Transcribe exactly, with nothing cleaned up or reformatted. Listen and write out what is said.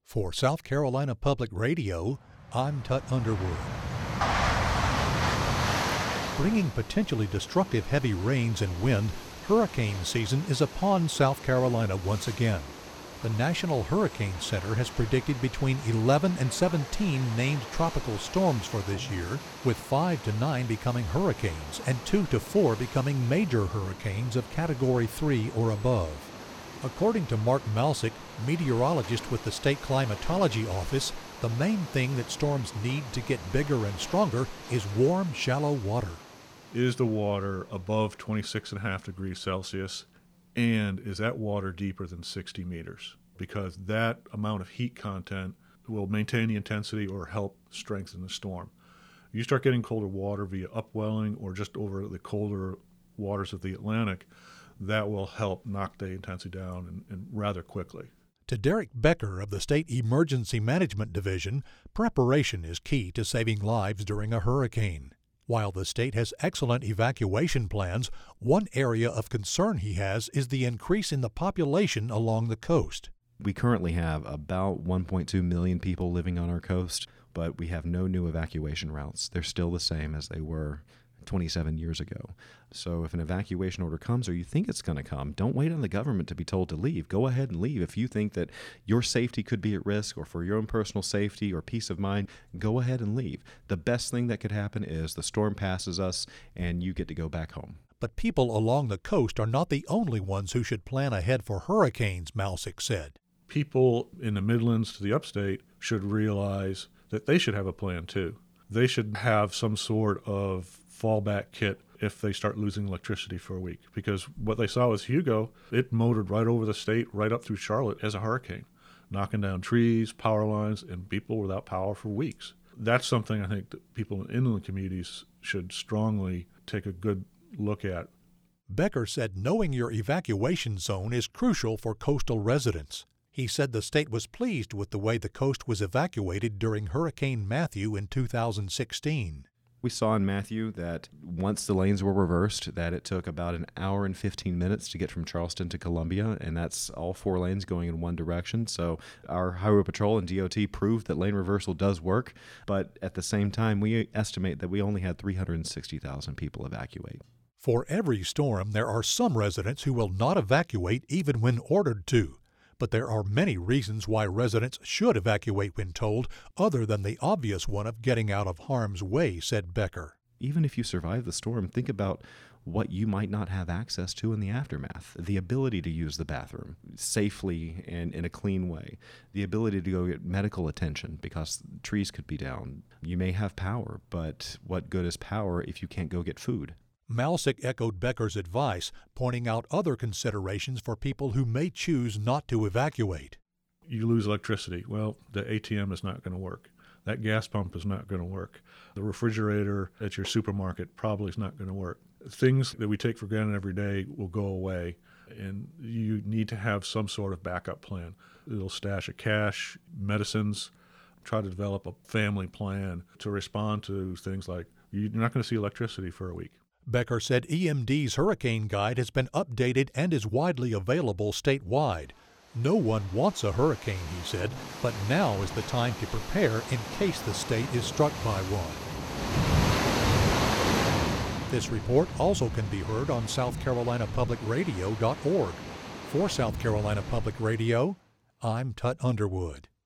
For South Carolina Public Radio, I'm Tut Underwood. Bringing potentially destructive heavy rains and wind, hurricane season is upon South Carolina once again. The National Hurricane Center has predicted between eleven and seventeen named tropical storms for this year, with five to nine becoming hurricanes and two to four becoming major hurricanes of Category three or above. According to Mark Malsick, meteorologist with the State Climatology Office, the main thing that storms need to get bigger and stronger is warm, shallow water. Is the water above twenty-six point five degrees Celsius, and is that water deeper than sixty meters? Because that amount of heat content will maintain the intensity or help strengthen the storm. You start getting colder water via upwelling or just over the colder waters of the Atlantic, that will help knock the intensity down and, and rather quickly. To Derek Becker of the State Emergency Management Division, preparation is key to saving lives during a hurricane. While the state has excellent evacuation plans, one area of concern he has is the increase in the population along the coast. We currently have about one point two million people living on our coast, but we have no new evacuation routes. They're still the same as they were twenty-seven years ago. So if an evacuation order comes or you think it's going to come, don't wait on the government to be told to leave. Go ahead and leave. If you think that your safety could be at risk or for your own personal safety or peace of mind, go ahead and leave. The best thing that could happen is the storm passes us and you get to go back home. But people along the coast are not the only ones who should plan ahead for hurricanes, Malsick said. People in the Midlands to the upstate should realize that they should have a plan too. They should have some sort of fallback kit if they start losing electricity for a week. Because what they saw was Hugo, it motored right over the state, right up through Charlotte as a hurricane, knocking down trees, power lines, and people without power for weeks. That's something I think that people in inland communities should strongly take a good look at. Becker said knowing your evacuation zone is crucial for coastal residents. He said the state was pleased with the way the coast was evacuated during Hurricane Matthew in two thousand sixteen. We saw in Matthew that once the lanes were reversed, that it took about an hour and fifteen minutes to get from Charleston to Columbia, and that's all four lanes going in one direction. So our Highway Patrol and D O T proved that lane reversal does work, but at the same time, we estimate that we only had three hundred sixty thousand people evacuate. For every storm, there are some residents who will not evacuate even when ordered to. But there are many reasons why residents should evacuate when told, other than the obvious one of getting out of harm's way, said Becker. Even if you survive the storm, think about what you might not have access to in the aftermath. The ability to use the bathroom safely and in a clean way. The ability to go get medical attention because trees could be down. You may have power, but what good is power if you can't go get food? Malsick echoed Becker's advice, pointing out other considerations for people who may choose not to evacuate. You lose electricity. Well, the A T M is not going to work. That gas pump is not going to work. The refrigerator at your supermarket probably is not going to work. Things that we take for granted every day will go away, and you need to have some sort of backup plan. A little stash of cash, medicines. Try to develop a family plan to respond to things like you're not going to see electricity for a week. Becker said E M D's Hurricane Guide has been updated and is widely available statewide. No one wants a hurricane, he said, but now is the time to prepare in case the state is struck by one. This report also can be heard on South Carolina Public Radio dot org. For South Carolina Public Radio, I'm Tut Underwood.